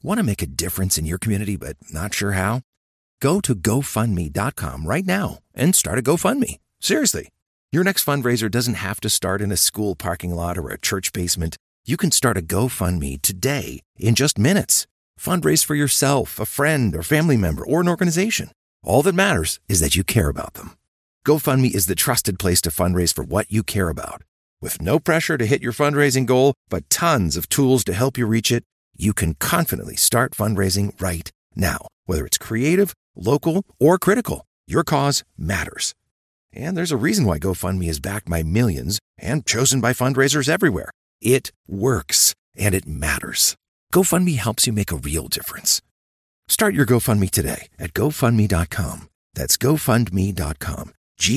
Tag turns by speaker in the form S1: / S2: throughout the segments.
S1: Want to make a difference in your community but not sure how? Go to GoFundMe.com right now and start a GoFundMe. Seriously. Your next fundraiser doesn't have to start in a school parking lot or a church basement. You can start a GoFundMe today in just minutes. Fundraise for yourself, a friend, or family member, or an organization. All that matters is that you care about them. GoFundMe is the trusted place to fundraise for what you care about. With no pressure to hit your fundraising goal, but tons of tools to help you reach it, you can confidently start fundraising right now. Whether it's creative, local, or critical, your cause matters. And there's a reason why GoFundMe is backed by millions and chosen by fundraisers everywhere. It works, and it matters. GoFundMe helps you make a real difference. Start your GoFundMe today at GoFundMe.com. That's GoFundMe.com.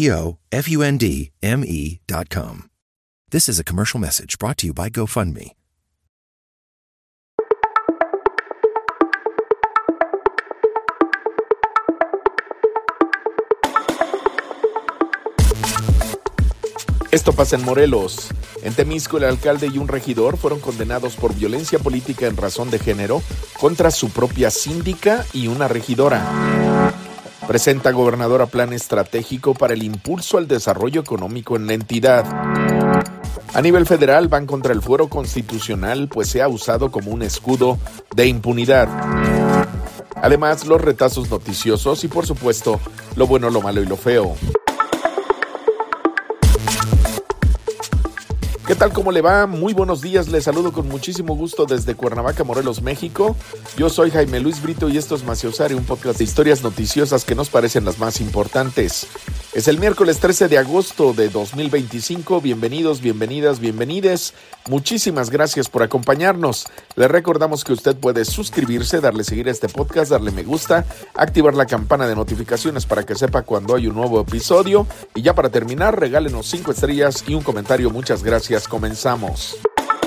S1: GoFundMe.com. This is a commercial message brought to you by GoFundMe.
S2: Esto pasa en Morelos. En Temisco, el alcalde y un regidor fueron condenados por violencia política en razón de género contra su propia síndica y una regidora. Presenta gobernadora plan estratégico para el impulso al desarrollo económico en la entidad. A nivel federal van contra el fuero constitucional, pues se ha usado como un escudo de impunidad. Además, los retazos noticiosos y, por supuesto, lo bueno, lo malo y lo feo. ¿Qué tal? ¿Cómo le va? Muy buenos días, les saludo con muchísimo gusto desde Cuernavaca, Morelos, México. Yo soy Jaime Luis Brito y esto es Maciosare, un podcast de historias noticiosas que nos parecen las más importantes. Es el miércoles 13 de agosto de 2025. Bienvenidos, bienvenidas, bienvenides. Muchísimas gracias por acompañarnos. Les recordamos que usted puede suscribirse, darle seguir a este podcast, darle me gusta, activar la campana de notificaciones para que sepa cuando hay un nuevo episodio. Y ya para terminar, regálenos 5 estrellas y un comentario. Muchas gracias. Comenzamos.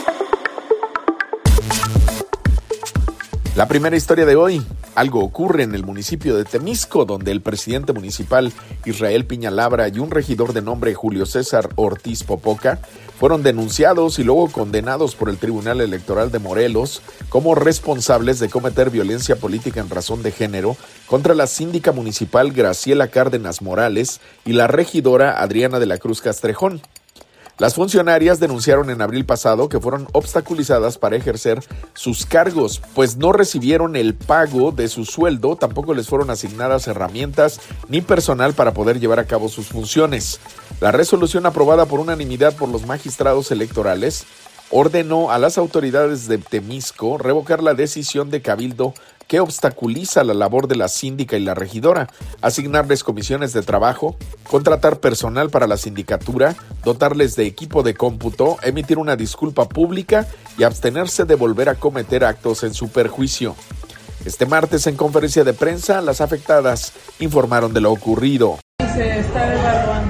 S2: La primera historia de hoy. Algo ocurre en el municipio de Temisco, donde el presidente municipal Israel Piña Labra y un regidor de nombre Julio César Ortiz Popoca fueron denunciados y luego condenados por el Tribunal Electoral de Morelos como responsables de cometer violencia política en razón de género contra la síndica municipal Graciela Cárdenas Morales y la regidora Adriana de la Cruz Castrejón. Las funcionarias denunciaron en abril pasado que fueron obstaculizadas para ejercer sus cargos, pues no recibieron el pago de su sueldo, tampoco les fueron asignadas herramientas ni personal para poder llevar a cabo sus funciones. La resolución aprobada por unanimidad por los magistrados electorales ordenó a las autoridades de Temisco revocar la decisión de Cabildo que obstaculiza la labor de la síndica y la regidora, asignarles comisiones de trabajo, contratar personal para la sindicatura, dotarles de equipo de cómputo, emitir una disculpa pública y abstenerse de volver a cometer actos en su perjuicio. Este martes, en conferencia de prensa, las afectadas informaron de lo ocurrido.
S3: Se está evaluando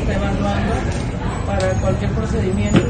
S3: para cualquier procedimiento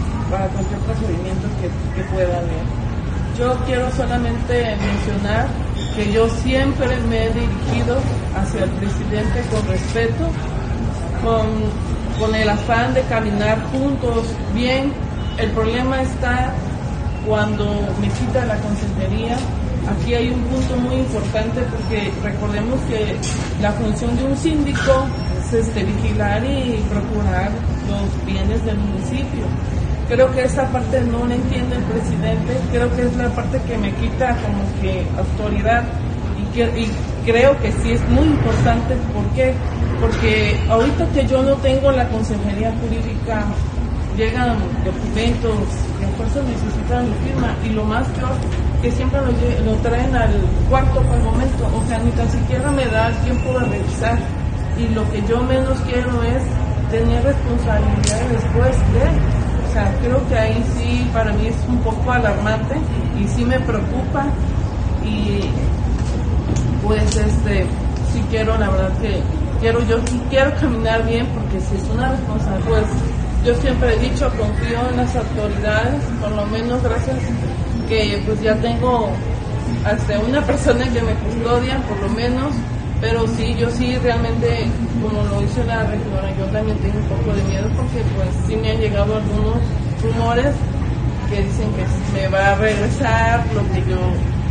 S3: que pueda haber. Yo quiero solamente mencionar que yo siempre me he dirigido hacia el presidente con respeto, con el afán de caminar juntos bien. El problema está cuando me quita la consejería. Aquí hay un punto muy importante porque recordemos que la función de un síndico es vigilar y procurar los bienes del municipio. Creo que esa parte no la entiende el presidente, creo que es la parte que me quita como que autoridad y creo que sí es muy importante. ¿Por qué? Porque ahorita que yo no tengo la consejería jurídica, llegan documentos que a fuerza necesitan mi firma y lo más peor que siempre lo traen al cuarto por el momento, o sea, ni tan siquiera me da el tiempo de revisar y lo que yo menos quiero es tener responsabilidad después de... O sea, creo que ahí sí para mí es un poco alarmante y sí me preocupa y pues sí quiero, la verdad que quiero caminar bien porque si es una responsabilidad, pues yo siempre he dicho, confío en las autoridades, por lo menos gracias que pues ya tengo hasta una persona que me custodia, por lo menos. Pero sí, yo sí realmente, como lo hizo la regidora, yo también tengo un poco de miedo porque pues sí me han llegado algunos rumores que dicen que me va a regresar lo que yo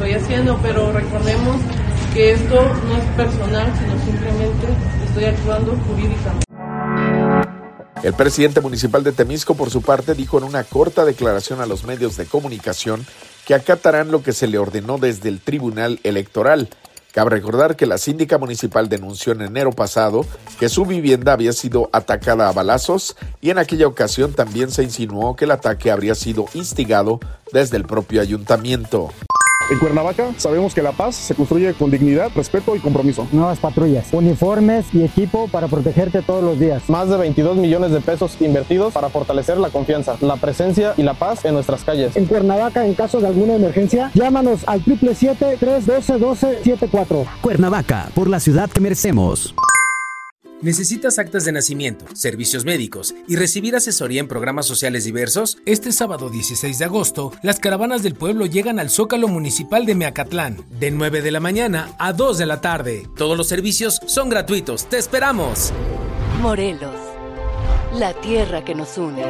S3: estaría haciendo, pero recordemos que esto no es personal, sino simplemente estoy actuando jurídicamente.
S2: El presidente municipal de Temisco, por su parte, dijo en una corta declaración a los medios de comunicación que acatarán lo que se le ordenó desde el Tribunal Electoral. Cabe recordar que la síndica municipal denunció en enero pasado que su vivienda había sido atacada a balazos y en aquella ocasión también se insinuó que el ataque habría sido instigado desde el propio ayuntamiento.
S4: En Cuernavaca sabemos que la paz se construye con dignidad, respeto y compromiso.
S5: Nuevas patrullas, uniformes y equipo para protegerte todos los días.
S6: Más de 22 millones de pesos invertidos para fortalecer la confianza, la presencia y la paz en nuestras calles.
S5: En Cuernavaca, en caso de alguna emergencia, llámanos al 777-312-1274.
S7: Cuernavaca, por la ciudad que merecemos.
S8: ¿Necesitas actas de nacimiento, servicios médicos y recibir asesoría en programas sociales diversos? Este sábado 16 de agosto, las caravanas del pueblo llegan al Zócalo Municipal de Meacatlán, de 9 de la mañana a 2 de la tarde. Todos los servicios son gratuitos. ¡Te esperamos!
S9: Morelos, la tierra que nos une.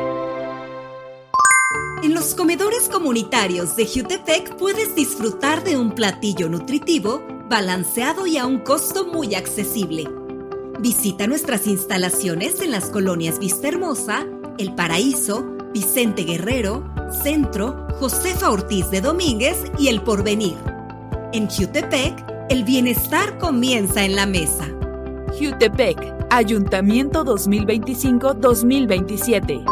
S10: En los comedores comunitarios de Jutepec puedes disfrutar de un platillo nutritivo, balanceado y a un costo muy accesible. Visita nuestras instalaciones en las colonias Vistahermosa, El Paraíso, Vicente Guerrero, Centro, Josefa Ortiz de Domínguez y El Porvenir. En Jutepec, el bienestar comienza en la mesa.
S11: Jutepec, Ayuntamiento 2025-2027.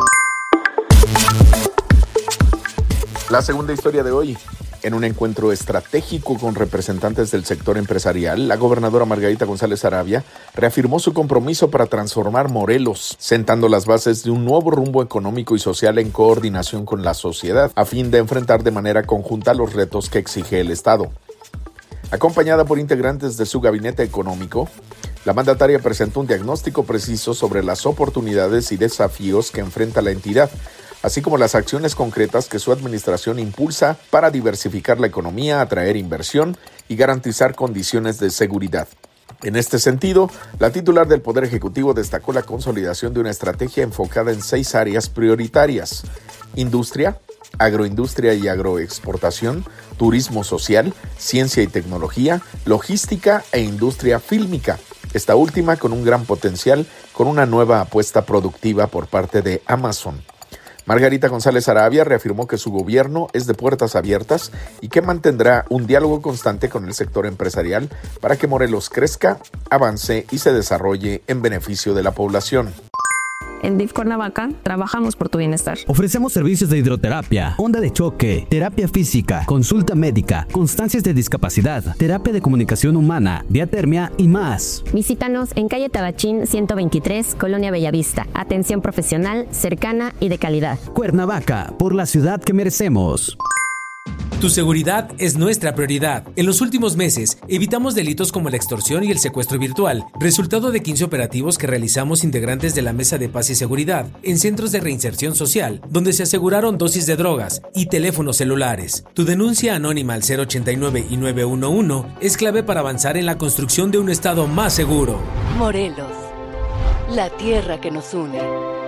S2: La segunda historia de hoy. En un encuentro estratégico con representantes del sector empresarial, la gobernadora Margarita González Aravia reafirmó su compromiso para transformar Morelos, sentando las bases de un nuevo rumbo económico y social en coordinación con la sociedad, a fin de enfrentar de manera conjunta los retos que exige el Estado. Acompañada por integrantes de su gabinete económico, la mandataria presentó un diagnóstico preciso sobre las oportunidades y desafíos que enfrenta la entidad, así como las acciones concretas que su administración impulsa para diversificar la economía, atraer inversión y garantizar condiciones de seguridad. En este sentido, la titular del Poder Ejecutivo destacó la consolidación de una estrategia enfocada en 6 áreas prioritarias: industria, agroindustria y agroexportación, turismo social, ciencia y tecnología, logística e industria fílmica. Esta última con un gran potencial, con una nueva apuesta productiva por parte de Amazon. Margarita González Aravia reafirmó que su gobierno es de puertas abiertas y que mantendrá un diálogo constante con el sector empresarial para que Morelos crezca, avance y se desarrolle en beneficio de la población.
S12: En DIF Cuernavaca trabajamos por tu bienestar.
S7: Ofrecemos servicios de hidroterapia, onda de choque, terapia física, consulta médica, constancias de discapacidad, terapia de comunicación humana, diatermia y más.
S12: Visítanos en calle Tabachín 123, Colonia Bellavista. Atención profesional, cercana y de calidad.
S7: Cuernavaca, por la ciudad que merecemos.
S8: Tu seguridad es nuestra prioridad. En los últimos meses, evitamos delitos como la extorsión y el secuestro virtual, resultado de 15 operativos que realizamos integrantes de la Mesa de Paz y Seguridad en centros de reinserción social, donde se aseguraron dosis de drogas y teléfonos celulares. Tu denuncia anónima al 089 y 911 es clave para avanzar en la construcción de un estado más seguro.
S9: Morelos, la tierra que nos une.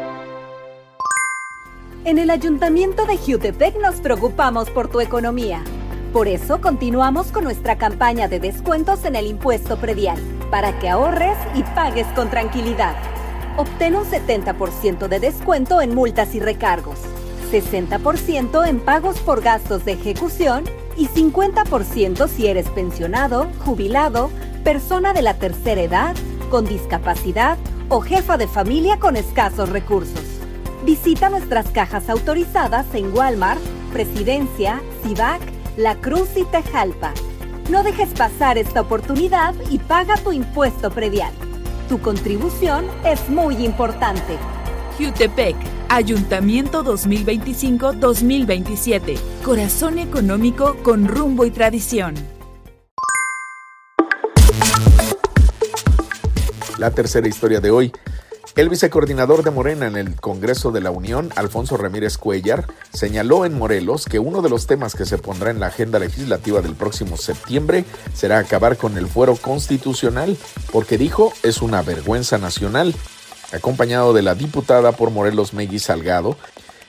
S10: En el Ayuntamiento de Jutepec nos preocupamos por tu economía. Por eso continuamos con nuestra campaña de descuentos en el impuesto predial, para que ahorres y pagues con tranquilidad. Obtén un 70% de descuento en multas y recargos, 60% en pagos por gastos de ejecución y 50% si eres pensionado, jubilado, persona de la tercera edad, con discapacidad o jefa de familia con escasos recursos. Visita nuestras cajas autorizadas en Walmart, Presidencia, Civac, La Cruz y Tejalpa. No dejes pasar esta oportunidad y paga tu impuesto predial. Tu contribución es muy importante.
S11: Jutepec, Ayuntamiento 2025-2027. Corazón económico con rumbo y tradición.
S2: La tercera historia de hoy. El vicecoordinador de Morena en el Congreso de la Unión, Alfonso Ramírez Cuellar, señaló en Morelos que uno de los temas que se pondrá en la agenda legislativa del próximo septiembre será acabar con el fuero constitucional, porque dijo es una vergüenza nacional. Acompañado de la diputada por Morelos Megui Salgado,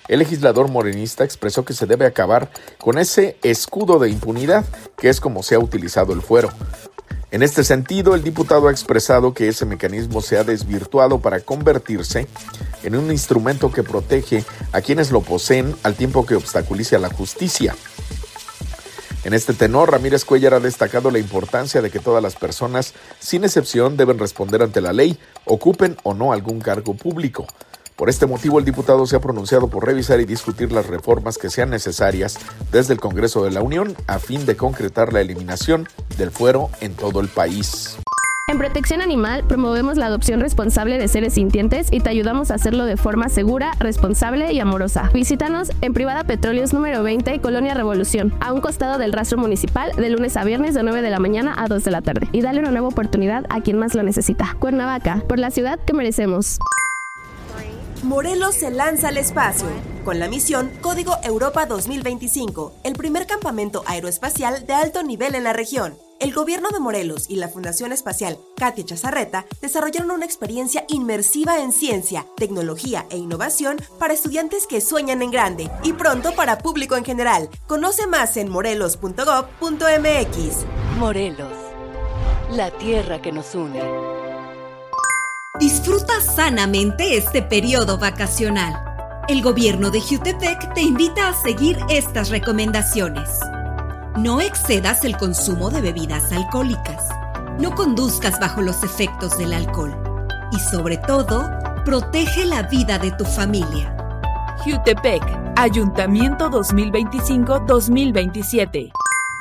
S2: El legislador morenista expresó que se debe acabar con ese escudo de impunidad, que es como se ha utilizado el fuero. En este sentido, el diputado ha expresado que ese mecanismo se ha desvirtuado para convertirse en un instrumento que protege a quienes lo poseen al tiempo que obstaculiza la justicia. En este tenor, Ramírez Cuéllar ha destacado la importancia de que todas las personas, sin excepción, deben responder ante la ley, ocupen o no algún cargo público. Por este motivo, el diputado se ha pronunciado por revisar y discutir las reformas que sean necesarias desde el Congreso de la Unión a fin de concretar la eliminación del fuero en todo el país.
S13: En Protección Animal promovemos la adopción responsable de seres sintientes y te ayudamos a hacerlo de forma segura, responsable y amorosa. Visítanos en Privada Petróleos número 20, Colonia Revolución, a un costado del rastro municipal, de lunes a viernes de 9 de la mañana a 2 de la tarde. Y dale una nueva oportunidad a quien más lo necesita. Cuernavaca, por la ciudad que merecemos.
S14: Morelos se lanza al espacio con la misión Código Europa 2025, el primer campamento aeroespacial de alto nivel en la región. El gobierno de Morelos y la Fundación Espacial Katia Chazarreta desarrollaron una experiencia inmersiva en ciencia, tecnología e innovación para estudiantes que sueñan en grande y pronto para público en general. Conoce más en morelos.gov.mx.
S9: Morelos, la tierra que nos une.
S15: Disfruta sanamente este periodo vacacional. El gobierno de Jiutepec te invita a seguir estas recomendaciones. No excedas el consumo de bebidas alcohólicas. No conduzcas bajo los efectos del alcohol. Y sobre todo, protege la vida de tu familia.
S11: Jiutepec, Ayuntamiento 2025-2027.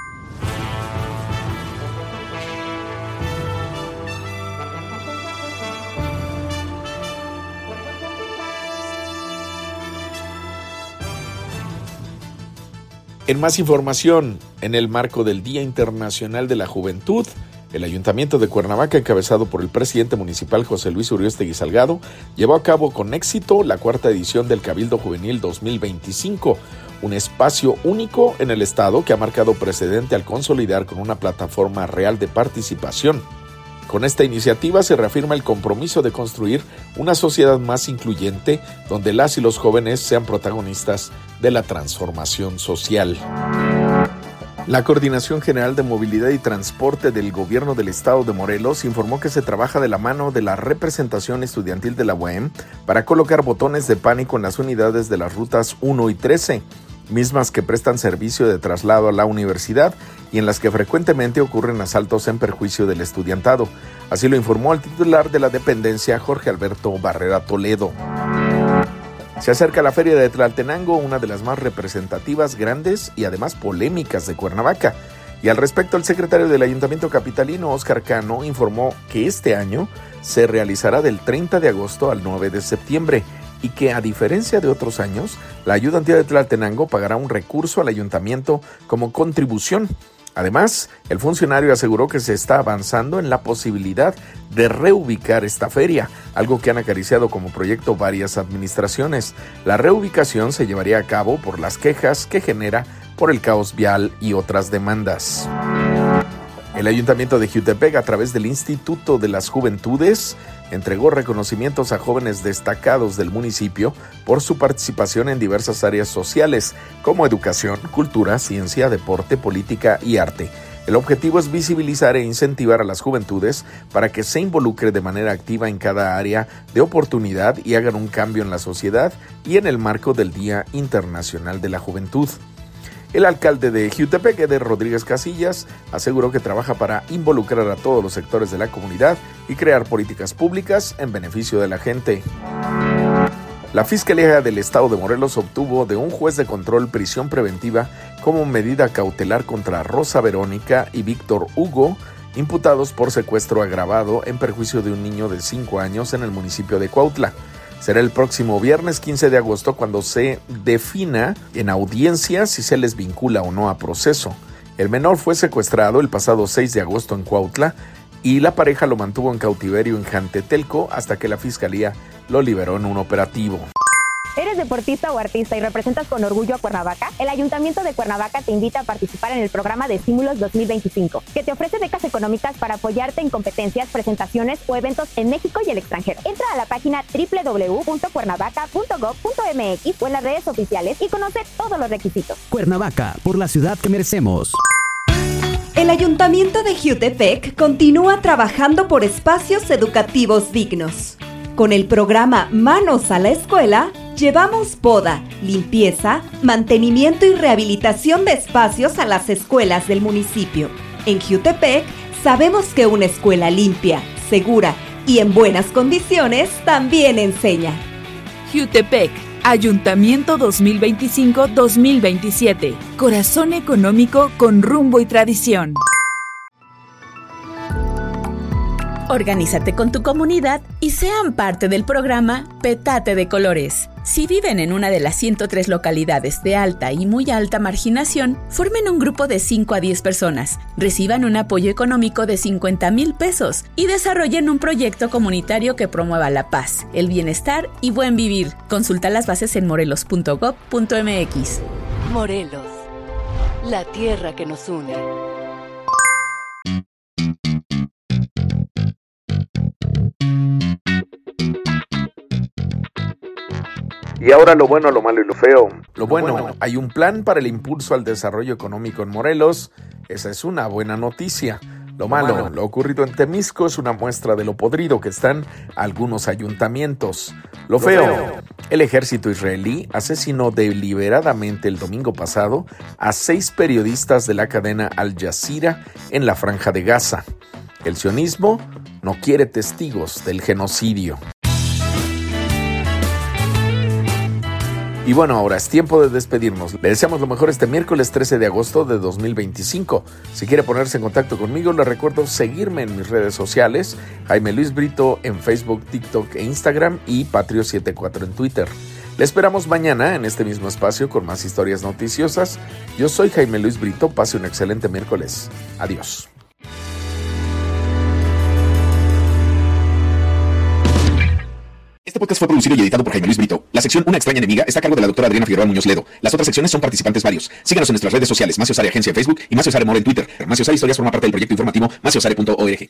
S2: En más información, en el marco del Día Internacional de la Juventud, el Ayuntamiento de Cuernavaca, encabezado por el presidente municipal José Luis Uriostegui Salgado, llevó a cabo con éxito la cuarta edición del Cabildo Juvenil 2025, un espacio único en el estado que ha marcado precedente al consolidar con una plataforma real de participación. Con esta iniciativa se reafirma el compromiso de construir una sociedad más incluyente donde las y los jóvenes sean protagonistas de la transformación social. La Coordinación General de Movilidad y Transporte del Gobierno del Estado de Morelos informó que se trabaja de la mano de la representación estudiantil de la UAM para colocar botones de pánico en las unidades de las rutas 1 y 13, mismas que prestan servicio de traslado a la universidad y en las que frecuentemente ocurren asaltos en perjuicio del estudiantado. Así lo informó el titular de la dependencia, Jorge Alberto Barrera Toledo. Se acerca la Feria de Tlaltenango, una de las más representativas, grandes y además polémicas de Cuernavaca. Y al respecto, el secretario del Ayuntamiento capitalino, Óscar Cano, informó que este año se realizará del 30 de agosto al 9 de septiembre y que, a diferencia de otros años, la ayudantía de Tlaltenango pagará un recurso al ayuntamiento como contribución. Además, el funcionario aseguró que se está avanzando en la posibilidad de reubicar esta feria, algo que han acariciado como proyecto varias administraciones. La reubicación se llevaría a cabo por las quejas que genera por el caos vial y otras demandas. El Ayuntamiento de Jiutepec, a través del Instituto de las Juventudes, entregó reconocimientos a jóvenes destacados del municipio por su participación en diversas áreas sociales, como educación, cultura, ciencia, deporte, política y arte. El objetivo es visibilizar e incentivar a las juventudes para que se involucre de manera activa en cada área de oportunidad y hagan un cambio en la sociedad y en el marco del Día Internacional de la Juventud. El alcalde de Jiutepec, Eder Rodríguez Casillas, aseguró que trabaja para involucrar a todos los sectores de la comunidad y crear políticas públicas en beneficio de la gente. La Fiscalía del Estado de Morelos obtuvo de un juez de control prisión preventiva como medida cautelar contra Rosa Verónica y Víctor Hugo, imputados por secuestro agravado en perjuicio de un niño de 5 años en el municipio de Cuautla. Será el próximo viernes 15 de agosto cuando se defina en audiencia si se les vincula o no a proceso. El menor fue secuestrado el pasado 6 de agosto en Cuautla y la pareja lo mantuvo en cautiverio en Jantetelco hasta que la Fiscalía lo liberó en un operativo.
S16: ¿Eres deportista o artista y representas con orgullo a Cuernavaca? El Ayuntamiento de Cuernavaca te invita a participar en el programa de Estímulos 2025, que te ofrece becas económicas para apoyarte en competencias, presentaciones o eventos en México y el extranjero. Entra a la página www.cuernavaca.gov.mx o en las redes oficiales y conoce todos los requisitos.
S7: Cuernavaca, por la ciudad que merecemos.
S15: El Ayuntamiento de Jiutepec continúa trabajando por espacios educativos dignos. Con el programa Manos a la Escuela, llevamos poda, limpieza, mantenimiento y rehabilitación de espacios a las escuelas del municipio. En Jiutepec, sabemos que una escuela limpia, segura y en buenas condiciones también enseña.
S11: Jiutepec, Ayuntamiento 2025-2027. Corazón económico con rumbo y tradición.
S17: Organízate con tu comunidad y sean parte del programa Petate de Colores. Si viven en una de las 103 localidades de alta y muy alta marginación, formen un grupo de 5 a 10 personas, reciban un apoyo económico de 50,000 pesos y desarrollen un proyecto comunitario que promueva la paz, el bienestar y buen vivir. Consulta las bases en morelos.gov.mx.
S9: Morelos, la tierra que nos une.
S2: Y ahora lo bueno, lo malo y lo feo. Lo bueno, hay un plan para el impulso al desarrollo económico en Morelos. Esa es una buena noticia. Lo malo, lo ocurrido en Temisco es una muestra de lo podrido que están algunos ayuntamientos. Lo feo, el ejército israelí asesinó deliberadamente el domingo pasado a 6 periodistas de la cadena Al Jazeera en la Franja de Gaza. El sionismo no quiere testigos del genocidio. Y bueno, ahora es tiempo de despedirnos. Le deseamos lo mejor este miércoles 13 de agosto de 2025. Si quiere ponerse en contacto conmigo, le recuerdo seguirme en mis redes sociales, Jaime Luis Brito en Facebook, TikTok e Instagram y Patrio74 en Twitter. Le esperamos mañana en este mismo espacio con más historias noticiosas. Yo soy Jaime Luis Brito, pase un excelente miércoles. Adiós.
S18: Este podcast fue producido y editado por Jaime Luis Brito. La sección Una extraña enemiga está a cargo de la doctora Adriana Figueroa Muñoz Ledo. Las otras secciones son participantes varios. Síganos en nuestras redes sociales, Maciosare Agencia en Facebook y Maciosare More en Twitter. Maciosare Historias forma parte del proyecto informativo maciosare.org.